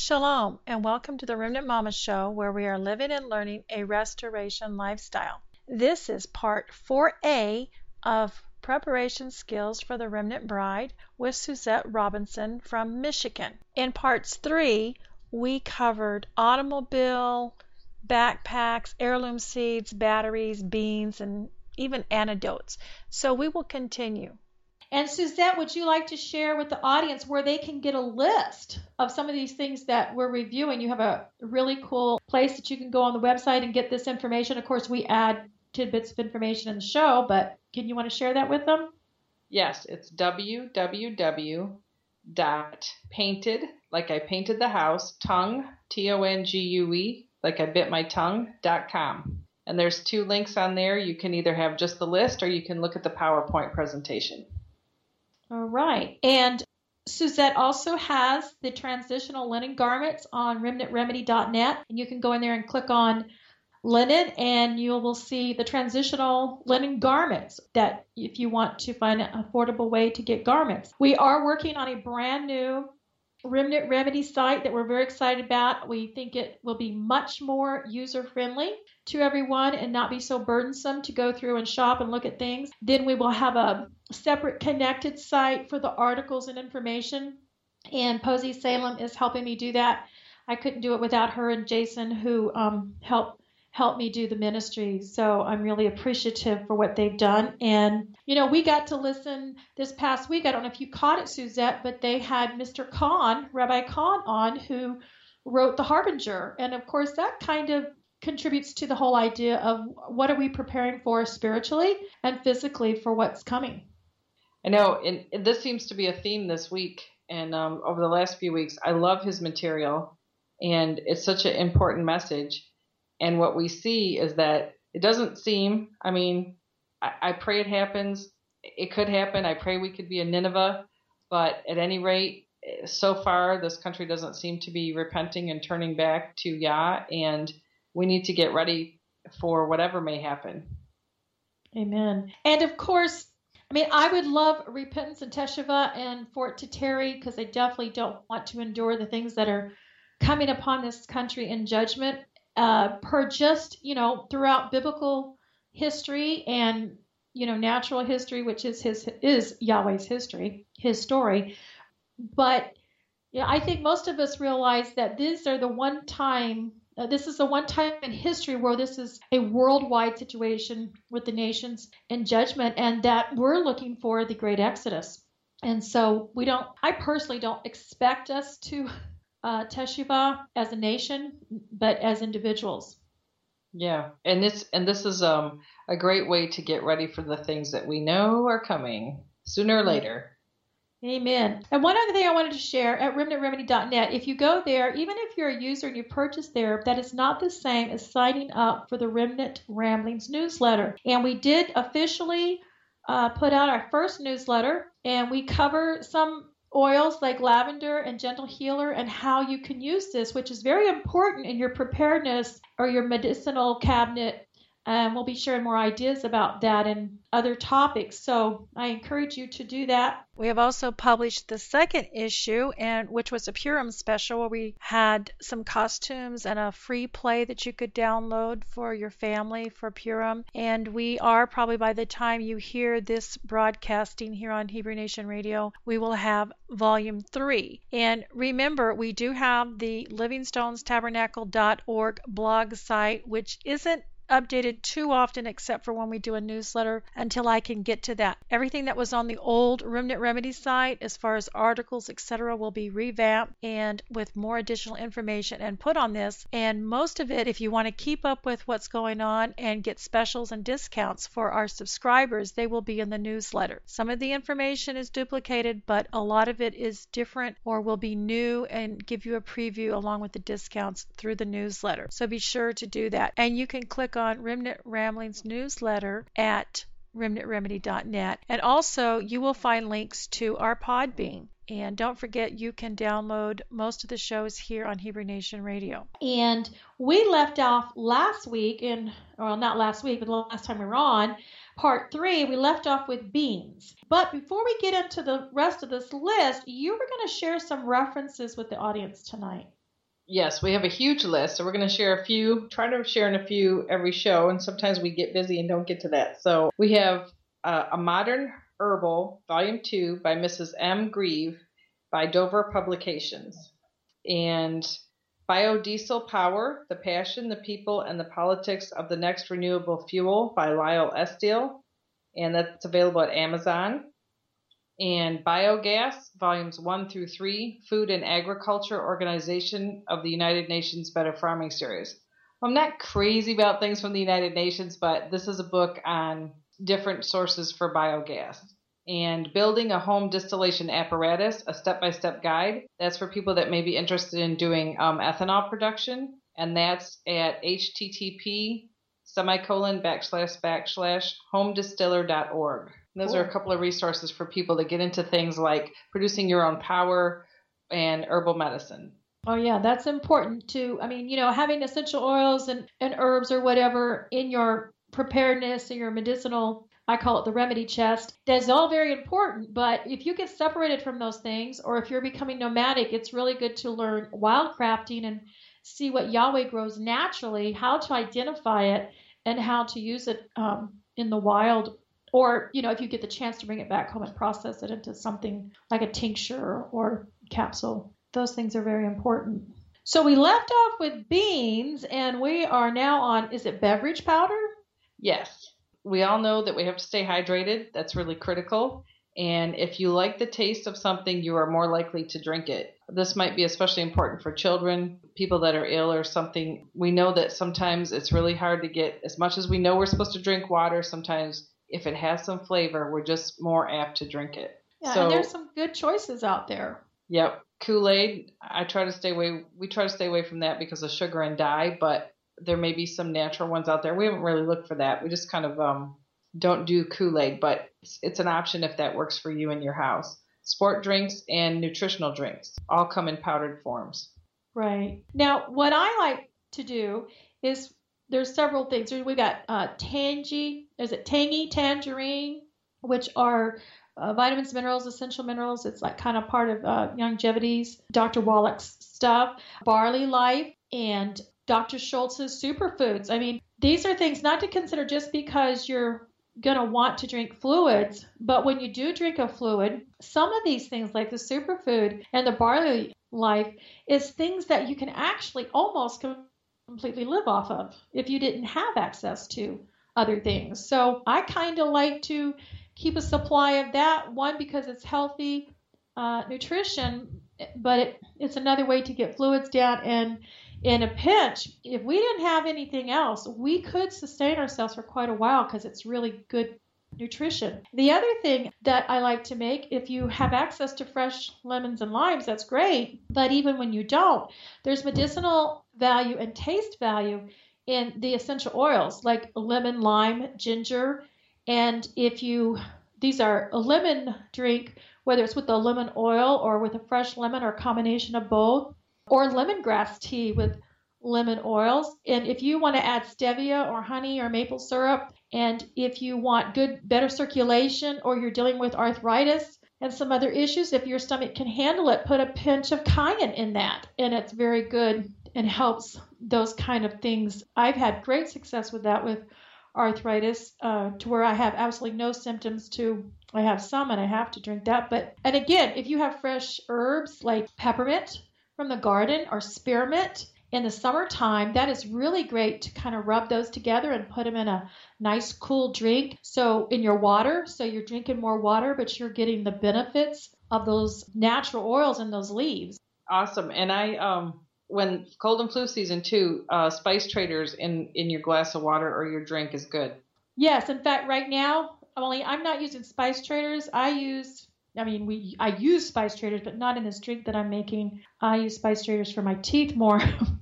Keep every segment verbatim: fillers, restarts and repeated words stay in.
Shalom, and welcome to the Remnant Mama Show, where we are living and learning a restoration lifestyle. This is part four A of Preparation Skills for the Remnant Bride with Suzette Robinson from Michigan. In parts three, we covered automobile, backpacks, heirloom seeds, batteries, beans, and even antidotes. So we will continue. And Suzette, would you like to share with the audience where they can get a list of some of these things that we're reviewing? You have a really cool place that you can go on the website and get this information. Of course, we add tidbits of information in the show, but can you want to share that with them? Yes, it's w w w dot painted, like I painted the house, tongue, T O N G U E, like I bit my tongue, dot com. And there's two links on there. You can either have just the list or you can look at the PowerPoint presentation. All right. And Suzette also has the transitional linen garments on remnant remedy dot net. And you can go in there and click on linen, and you will see the transitional linen garments that if you want to find an affordable way to get garments. We are working on a brand new Remnant Remedy site that we're very excited about. We think it will be much more user-friendly to everyone and not be so burdensome to go through and shop and look at things. Then we will have a separate connected site for the articles and information, and Posey Salem is helping me do that. I couldn't do it without her and Jason, who um, helped help me do the ministry. So I'm really appreciative for what they've done. And, you know, we got to listen this past week. I don't know if you caught it, Suzette, but they had Mister Kahn, Rabbi Kahn, on, who wrote The Harbinger. And, of course, that kind of contributes to the whole idea of what are we preparing for spiritually and physically for what's coming. I know, and, and this seems to be a theme this week and um, over the last few weeks. I love his material, and it's such an important message. And what we see is that it doesn't seem, I mean, I, I pray it happens. It could happen. I pray we could be a Nineveh. But at any rate, so far, this country doesn't seem to be repenting and turning back to Yah. And we need to get ready for whatever may happen. Amen. And of course, I mean, I would love repentance and teshuvah and for it to tarry, because I definitely don't want to endure the things that are coming upon this country in judgment. Uh, per just, you know, throughout biblical history and, you know, natural history, which is his is Yahweh's history, his story. But, you know, I think most of us realize that these are the one time, uh, this is the one time in history where this is a worldwide situation with the nations in judgment, and that we're looking for the great Exodus. And so we don't, I personally don't expect us to Uh, teshuvah as a nation, but as individuals. Yeah, and this and this is um a great way to get ready for the things that we know are coming sooner or later. Amen. And one other thing I wanted to share at remnant remedy dot net, if you go there, even if you're a user and you purchase there, that is not the same as signing up for the Remnant Ramblings newsletter. And we did officially uh, put out our first newsletter, and we cover some oils like lavender and gentle healer and how you can use this, which is very important in your preparedness or your medicinal cabinet. And we'll be sharing more ideas about that and other topics. So I encourage you to do that. We have also published the second issue, and which was a Purim special, where we had some costumes and a free play that you could download for your family for Purim. And we are probably, by the time you hear this broadcasting here on Hebrew Nation Radio, we will have volume three. And remember, we do have the livingstones tabernacle dot org blog site, which isn't updated too often except for when we do a newsletter until I can get to that. Everything that was on the old Remnant Remedy site as far as articles, et cetera, will be revamped and with more additional information and put on this. And most of it, if you want to keep up with what's going on and get specials and discounts for our subscribers, they will be in the newsletter. Some of the information is duplicated, but a lot of it is different or will be new and give you a preview along with the discounts through the newsletter. So be sure to do that. And you can click on Remnant Ramblings newsletter at remnant remedy dot net. And also you will find links to our Podbean. And don't forget, you can download most of the shows here on Hebrew Nation Radio. And we left off last week, in, well, not last week, but the last time we were on, part three, we left off with beans. But before we get into the rest of this list, you were going to share some references with the audience tonight. Yes, we have a huge list, so we're going to share a few, try to share in a few every show, and sometimes we get busy and don't get to that. So we have uh, A Modern Herbal, Volume two by Missus M. Grieve by Dover Publications. And Biodiesel Power, The Passion, the People, and the Politics of the Next Renewable Fuel by Lyle Estill, and that's available at Amazon. And Biogas, Volumes one through three, Food and Agriculture Organization of the United Nations Better Farming Series. I'm not crazy about things from the United Nations, but this is a book on different sources for biogas. And Building a Home Distillation Apparatus, a step-by-step guide. That's for people that may be interested in doing um, ethanol production. And that's at http semicolon backslash backslash homedistiller dot org. Those cool. are a couple of resources for people to get into things like producing your own power and herbal medicine. Oh, yeah, that's important too. I mean, you know, having essential oils and, and herbs or whatever in your preparedness and your medicinal, I call it the remedy chest, that's all very important. But if you get separated from those things, or if you're becoming nomadic, it's really good to learn wildcrafting and see what Yahweh grows naturally, how to identify it, and how to use it um, in the wild. Or, you know, if you get the chance to bring it back home and process it into something like a tincture or capsule. Those things are very important. So we left off with beans, and we are now on, is it beverage powder? Yes. We all know that we have to stay hydrated. That's really critical. And if you like the taste of something, you are more likely to drink it. This might be especially important for children, people that are ill or something. We know that sometimes it's really hard to get, as much as we know we're supposed to drink water, sometimes if it has some flavor, we're just more apt to drink it. Yeah, so, and there's some good choices out there. Yep. Kool-Aid, I try to stay away, we try to stay away from that because of sugar and dye, but there may be some natural ones out there. We haven't really looked for that. We just kind of um, don't do Kool-Aid, but it's, it's an option if that works for you in your house. Sport drinks and nutritional drinks all come in powdered forms. Right. Now, what I like to do is there's several things. We got uh, tangy, is it tangy tangerine, which are uh, vitamins, minerals, essential minerals. It's like kind of part of uh, Longevity's, Doctor Wallach's stuff. Barley Life and Doctor Schultz's superfoods. I mean, these are things not to consider just because you're going to want to drink fluids, but when you do drink a fluid, some of these things like the superfood and the Barley Life is things that you can actually almost completely live off of if you didn't have access to other things. So I kind of like to keep a supply of that, one, because it's healthy uh, nutrition, but it, it's another way to get fluids down. And in a pinch, if we didn't have anything else, we could sustain ourselves for quite a while because it's really good nutrition. The other thing that I like to make, if you have access to fresh lemons and limes, that's great. But even when you don't, there's medicinal value and taste value in the essential oils like lemon, lime, ginger. And if you, these are a lemon drink, whether it's with the lemon oil or with a fresh lemon or a combination of both, or lemongrass tea with lemon oils. And if you want to add stevia or honey or maple syrup, and if you want good, better circulation, or you're dealing with arthritis and some other issues, if your stomach can handle it, put a pinch of cayenne in that. And it's very good and helps those kind of things. I've had great success with that with arthritis, uh, to where I have absolutely no symptoms to, I have some and I have to drink that. But, and again, if you have fresh herbs like peppermint from the garden or spearmint in the summertime, that is really great to kind of rub those together and put them in a nice cool drink. So in your water, so you're drinking more water, but you're getting the benefits of those natural oils in those leaves. Awesome. And I, um, when cold and flu season too, uh, Spice Traders in, in your glass of water or your drink is good. Yes. In fact, right now, only I'm not using Spice Traders. I use I mean, we I use Spice Traders, but not in this drink that I'm making. I use Spice Traders for my teeth more.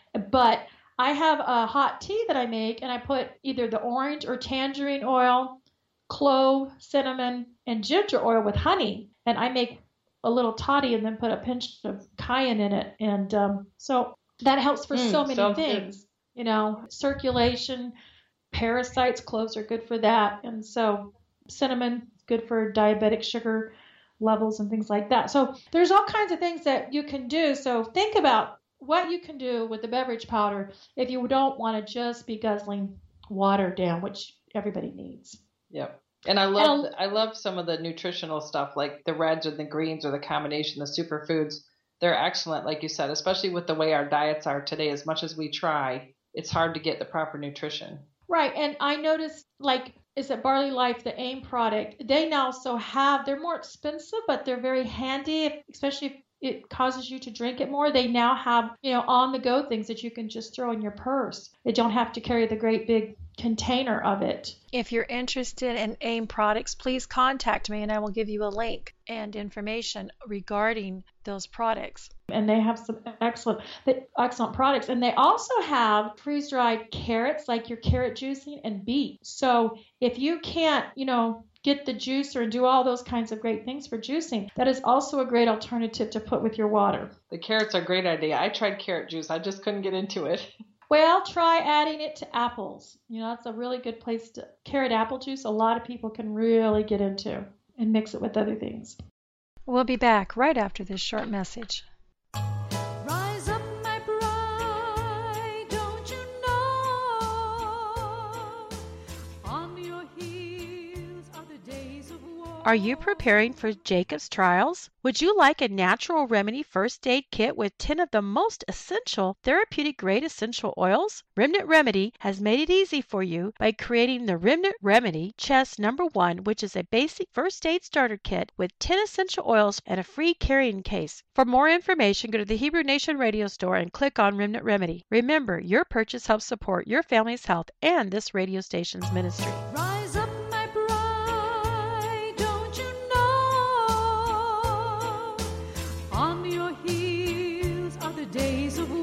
But I have a hot tea that I make, and I put either the orange or tangerine oil, clove, cinnamon, and ginger oil with honey. And I make a little toddy and then put a pinch of cayenne in it. And um, so that helps for mm, so many things. Good. You know, circulation, parasites, cloves are good for that. And so cinnamon, good for diabetic sugar levels and things like that. So there's all kinds of things that you can do. So think about what you can do with the beverage powder if you don't want to just be guzzling water down, which everybody needs. Yep. And I love And I love some of the nutritional stuff, like the reds or the greens or the combination, the superfoods. They're excellent, like you said, especially with the way our diets are today. As much as we try, it's hard to get the proper nutrition. Right. And I noticed, like, is that Barley Life, the AIM product, they now also have, they're more expensive, but they're very handy, especially if it causes you to drink it more. They now have, you know, on the go things that you can just throw in your purse. They don't have to carry the great big container of it. If you're interested in AIM products, please contact me and I will give you a link and information regarding those products. And they have some excellent, excellent products. And they also have freeze-dried carrots, like your carrot juicing, and beet. So if you can't, you know, get the juicer and do all those kinds of great things for juicing, that is also a great alternative to put with your water. The carrots are a great idea. I tried carrot juice. I just couldn't get into it. Well, try adding it to apples. You know, that's a really good place to, carrot apple juice, a lot of people can really get into and mix it with other things. We'll be back right after this short message. Rise up, my bride, don't you know? On your heels are the days of war. Are you preparing for Jacob's trials? Would you like a natural remedy first aid kit with ten of the most essential therapeutic grade essential oils? Remnant Remedy has made it easy for you by creating the Remnant Remedy Chest Number One, which is a basic first aid starter kit with ten essential oils and a free carrying case. For more information, go to the Hebrew Nation Radio Store and click on Remnant Remedy. Remember, your purchase helps support your family's health and this radio station's ministry. Rise up, my bride, don't you know? On your heels are the days of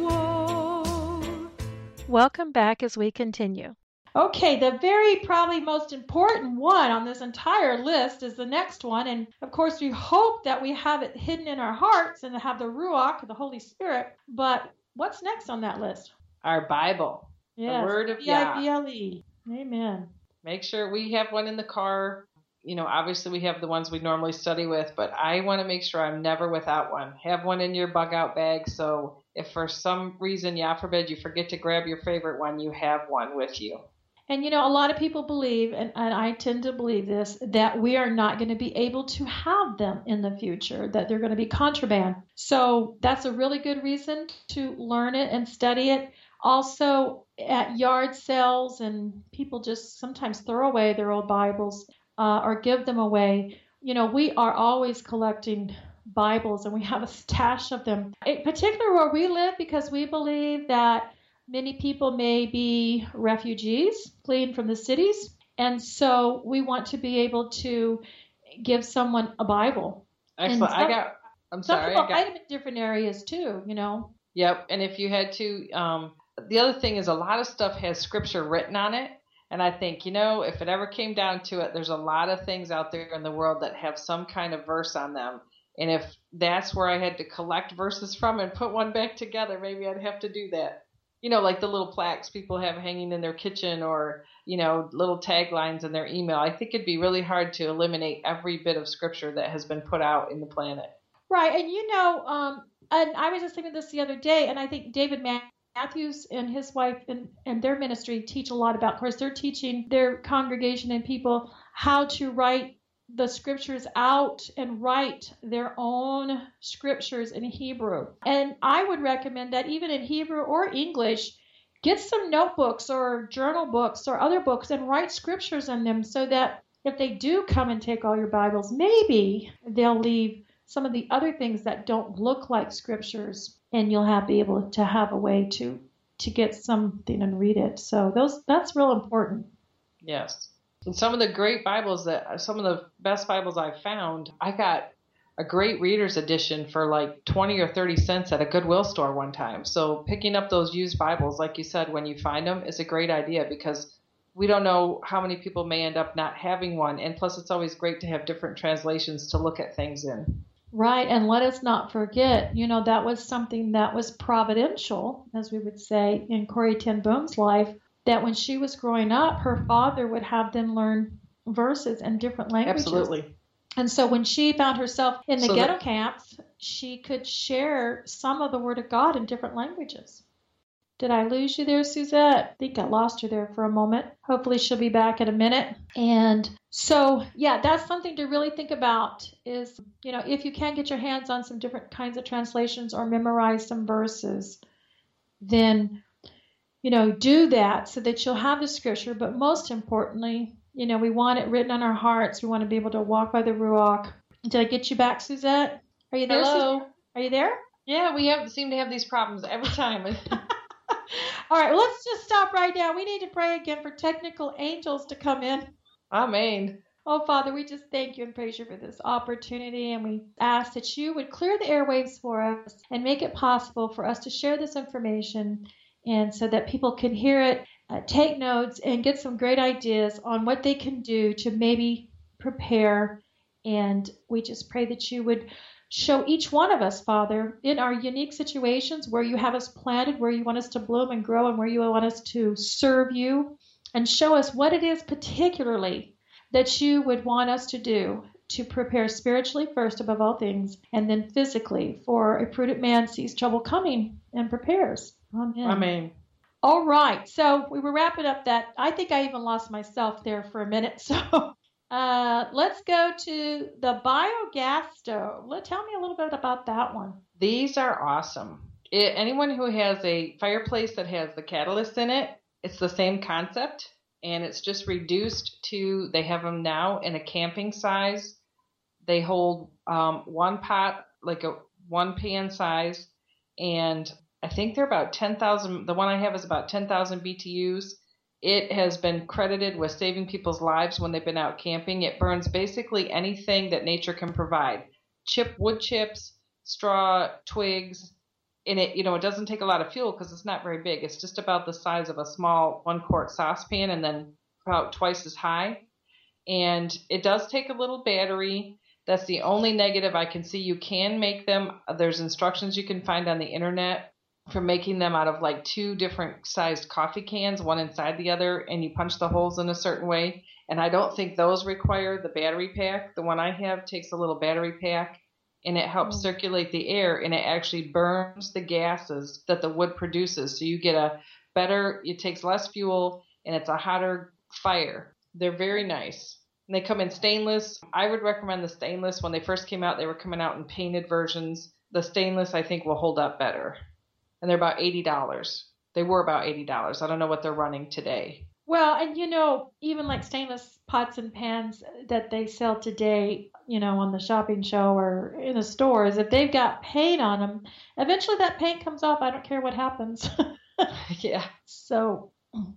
war. Welcome back as we continue. Okay, the very probably most important one on this entire list is the next one. And of course, we hope that we have it hidden in our hearts and have the Ruach, the Holy Spirit. But what's next on that list? Our Bible, Yes, the Word of B Yah. I B L E. Amen. Make sure we have one in the car. You know, obviously we have the ones we normally study with, but I want to make sure I'm never without one. Have one in your bug out bag, so if for some reason, Yah forbid, you forget to grab your favorite one, you have one with you. And you know, a lot of people believe, and, and I tend to believe this, that we are not going to be able to have them in the future, that they're going to be contraband. So that's a really good reason to learn it and study it. Also, at yard sales, and people just sometimes throw away their old Bibles uh, or give them away. You know, we are always collecting Bibles, and we have a stash of them. In particular, where we live, because we believe that many people may be refugees fleeing from the cities, and so we want to be able to give someone a Bible. Excellent. some, I got, I'm some sorry. people I got, hide them in different areas too, you know. Yep. And if you had to, um, the other thing is a lot of stuff has scripture written on it. And I think, you know, if it ever came down to it, there's a lot of things out there in the world that have some kind of verse on them. And if that's where I had to collect verses from and put one back together, maybe I'd have to do that. You know, like the little plaques people have hanging in their kitchen, or, you know, little taglines in their email. I think it'd be really hard to eliminate every bit of scripture that has been put out in the planet. Right. And, you know, um, and I was just thinking this the other day, and I think David Matthews and his wife and, and their ministry teach a lot about, of course, they're teaching their congregation and people how to write the scriptures out and write their own scriptures in Hebrew. And I would recommend that even in Hebrew or English, get some notebooks or journal books or other books and write scriptures in them, so that if they do come and take all your Bibles, maybe they'll leave some of the other things that don't look like scriptures, and you'll have be able to have a way to to get something and read it. So those that's real important. Yes. And some of the great Bibles that, some of the best Bibles I've found, I got a great reader's edition for like twenty or thirty cents at a Goodwill store one time. So picking up those used Bibles, like you said, when you find them, is a great idea, because we don't know how many people may end up not having one. And plus, it's always great to have different translations to look at things in. Right. And let us not forget, you know, that was something that was providential, as we would say, in Corrie ten Boom's life, that when she was growing up, her father would have them learn verses in different languages. Absolutely. And so when she found herself in the So ghetto that- camps, she could share some of the Word of God in different languages. Did I lose you there, Suzette? I think I lost her there for a moment. Hopefully she'll be back in a minute. And so, yeah, that's something to really think about is, you know, if you can get your hands on some different kinds of translations or memorize some verses, then, you know, do that so that you'll have the scripture. But most importantly, you know, we want it written on our hearts. We want to be able to walk by the Ruach. Did I get you back, Suzette? Are you there, Hello. Suzette? Are you there? Yeah, we have seem to have these problems every time. All right, well, let's just stop right now. We need to pray again for technical angels to come in. Amen. Oh, Father, we just thank you and praise you for this opportunity, and we ask that you would clear the airwaves for us and make it possible for us to share this information, and so that people can hear it, uh, take notes, and get some great ideas on what they can do to maybe prepare. And we just pray that you would show each one of us, Father, in our unique situations where you have us planted, where you want us to bloom and grow, and where you want us to serve you, and show us what it is particularly that you would want us to do to prepare spiritually first above all things, and then physically, for a prudent man sees trouble coming and prepares. Amen. Amen. All right, so we were wrapping up that. I think I even lost myself there for a minute, so uh, let's go to the biogas stove. Let, tell me a little bit about that one. These are awesome. It, anyone who has a fireplace that has the catalyst in it, it's the same concept, and it's just reduced to, they have them now in a camping size. They hold um, one pot, like a one pan size, and I think they're about ten thousand. The one I have is about ten thousand B T Us. It has been credited with saving people's lives when they've been out camping. It burns basically anything that nature can provide. Chip, wood chips, straw, twigs. And it, you know, it doesn't take a lot of fuel because it's not very big. It's just about the size of a small one quart saucepan and then about twice as high. And it does take a little battery. That's the only negative I can see. You can make them. There's instructions you can find on the internet for making them out of like two different sized coffee cans, one inside the other, and you punch the holes in a certain way. And I don't think those require the battery pack. The one I have takes a little battery pack, and it helps mm. circulate the air, and it actually burns the gases that the wood produces. So you get a better, it takes less fuel, and it's a hotter fire. They're very nice. And they come in stainless. I would recommend the stainless. When they first came out, they were coming out in painted versions. The stainless, I think, will hold up better. And they're about eighty dollars. They were about eighty dollars. I don't know what they're running today. Well, and you know, even like stainless pots and pans that they sell today, you know, on the shopping show or in the stores, if they've got paint on them, eventually that paint comes off. I don't care what happens. Yeah. So.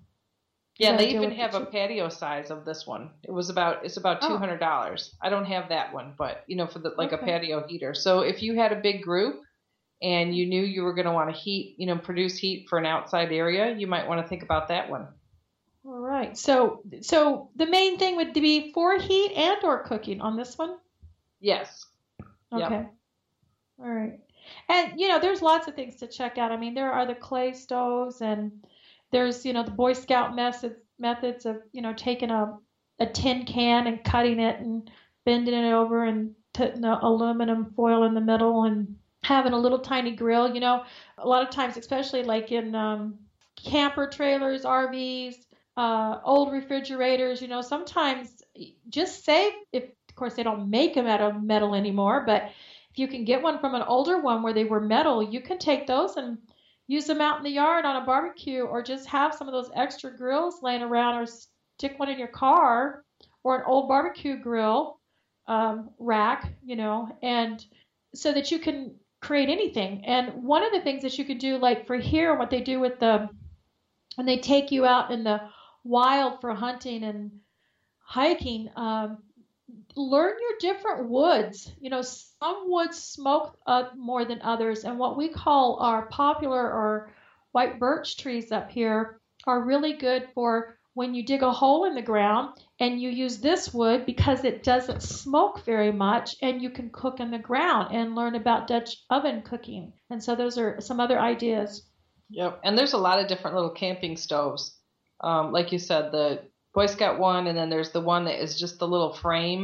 Yeah, they even have a patio size of this one. It was about it's about two hundred dollars. Oh. I don't have that one, but you know, for the like okay. a patio heater. So if you had a big group and you knew you were going to want to heat, you know, produce heat for an outside area, you might want to think about that one. All right. So, so the main thing would be for heat and or cooking on this one? Yes. Okay. Yep. All right. And, you know, there's lots of things to check out. I mean, there are the clay stoves, and there's, you know, the Boy Scout methods, methods of, you know, taking a, a tin can and cutting it and bending it over and putting the aluminum foil in the middle and having a little tiny grill. You know, a lot of times, especially like in um, camper trailers, R Vs, uh, old refrigerators, you know, sometimes just save, if of course they don't make them out of metal anymore, but if you can get one from an older one where they were metal, you can take those and use them out in the yard on a barbecue, or just have some of those extra grills laying around, or stick one in your car, or an old barbecue grill um, rack, you know, and so that you can create anything. And one of the things that you could do, like for here, what they do with the, when they take you out in the wild for hunting and hiking, um, learn your different woods. You know, some woods smoke uh, more than others, and what we call our poplar or white birch trees up here are really good for when you dig a hole in the ground and you use this wood because it doesn't smoke very much, and you can cook in the ground and learn about Dutch oven cooking. And so those are some other ideas. Yep. And there's a lot of different little camping stoves. Um, like you said, the Boy Scout one, and then there's the one that is just the little frame,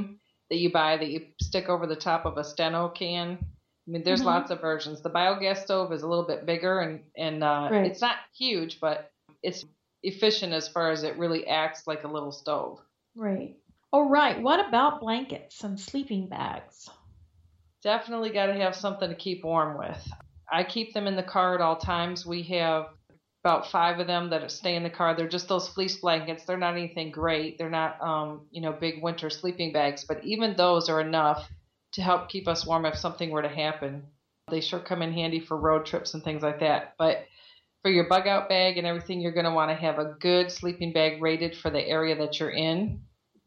that you buy that you stick over the top of a Steno can. I mean, there's Mm-hmm. lots of versions. The biogas stove is a little bit bigger, and, and uh, Right. it's not huge, but it's efficient as far as it really acts like a little stove. Right. All right. What about blankets and sleeping bags? Definitely got to have something to keep warm with. I keep them in the car at all times. We have about five of them that stay in the car. They're just those fleece blankets. They're not anything great. They're not, um, you know, big winter sleeping bags, but even those are enough to help keep us warm if something were to happen. They sure come in handy for road trips and things like that. But for your bug out bag and everything, you're going to want to have a good sleeping bag rated for the area that you're in.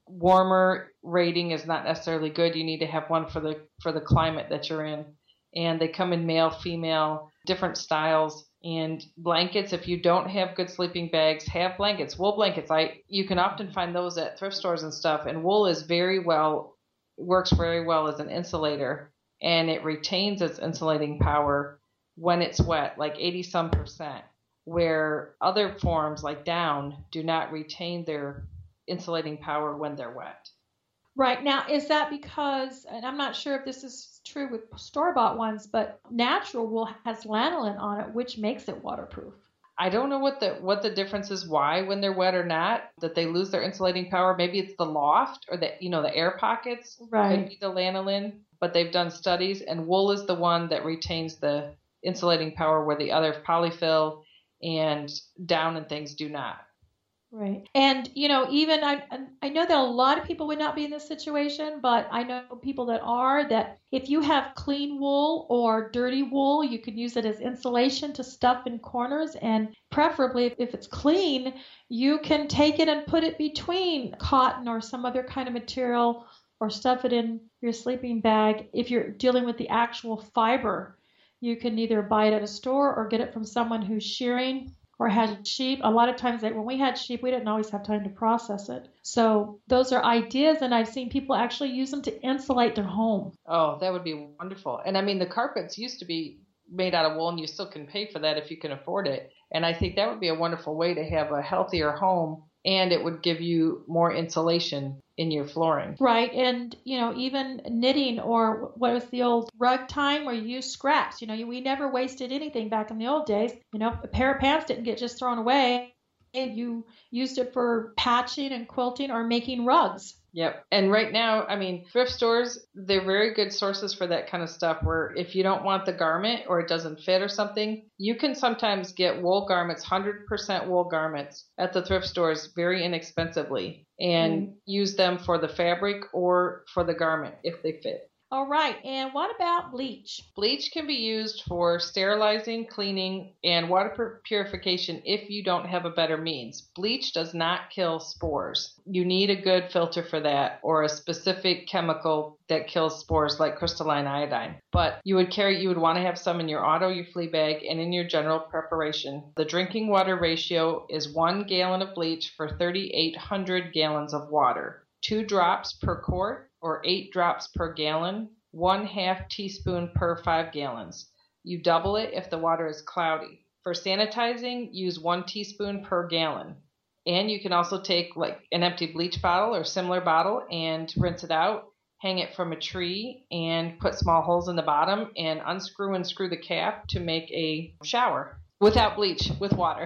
Warmer rating is not necessarily good. You need to have one for the for the climate that you're in. And they come in male, female, different styles. And blankets, if you don't have good sleeping bags, have blankets. Wool blankets, I you can often find those at thrift stores and stuff. And wool is very well, works very well as an insulator. And it retains its insulating power when it's wet, like eighty some percent, where other forms like down do not retain their insulating power when they're wet. Right. Now, is that because, and I'm not sure if this is true with store-bought ones, but natural wool has lanolin on it, which makes it waterproof. I don't know what the what the difference is, why when they're wet or not, that they lose their insulating power. Maybe it's the loft or the, you know, the air pockets. Right. Could be the lanolin, but they've done studies, and wool is the one that retains the insulating power where the other polyfill and down and things do not. Right. And, you know, even I, I know that a lot of people would not be in this situation, but I know people that are, that if you have clean wool or dirty wool, you could use it as insulation to stuff in corners. And preferably, if, if it's clean, you can take it and put it between cotton or some other kind of material or stuff it in your sleeping bag. If you're dealing with the actual fiber, you can either buy it at a store or get it from someone who's shearing or has sheep. A lot of times, they, when we had sheep, we didn't always have time to process it. So those are ideas, and I've seen people actually use them to insulate their home. Oh, that would be wonderful. And I mean, the carpets used to be made out of wool, and you still can pay for that if you can afford it. And I think that would be a wonderful way to have a healthier home, and it would give you more insulation in your flooring. Right. And, you know, even knitting, or what was the old rug time where you use scraps. You know, we never wasted anything back in the old days. You know, a pair of pants didn't get just thrown away. And you used it for patching and quilting or making rugs. Yep. And right now, I mean, thrift stores, they're very good sources for that kind of stuff, where if you don't want the garment or it doesn't fit or something, you can sometimes get wool garments, one hundred percent wool garments at the thrift stores very inexpensively, and mm. use them for the fabric or for the garment if they fit. All right. And what about bleach? Bleach can be used for sterilizing, cleaning, and water purification if you don't have a better means. Bleach does not kill spores. You need a good filter for that, or a specific chemical that kills spores like crystalline iodine. But you would carry, you would want to have some in your auto, your flea bag, and in your general preparation. The drinking water ratio is one gallon of bleach for thirty-eight hundred gallons of water. Two drops per quart, or eight drops per gallon, one half teaspoon per five gallons. You double it if the water is cloudy. For sanitizing, use one teaspoon per gallon. And you can also take like an empty bleach bottle or similar bottle and rinse it out, hang it from a tree, and put small holes in the bottom and unscrew and screw the cap to make a shower without bleach, with water.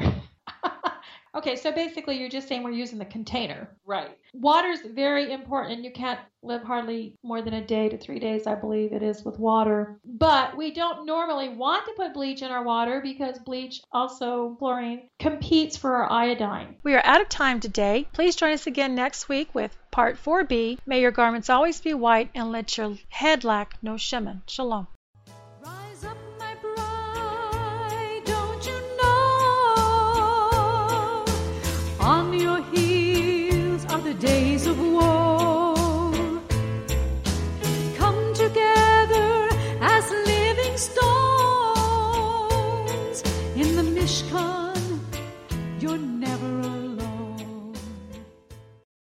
Okay, so basically you're just saying we're using the container. Right. Water is very important. You can't live hardly more than a day to three days, I believe it is, with water. But we don't normally want to put bleach in our water because bleach, also chlorine, competes for our iodine. We are out of time today. Please join us again next week with Part four B. May your garments always be white, and let your head lack no shimmer. Shalom. Rise up, my bride, don't you know? On your heels.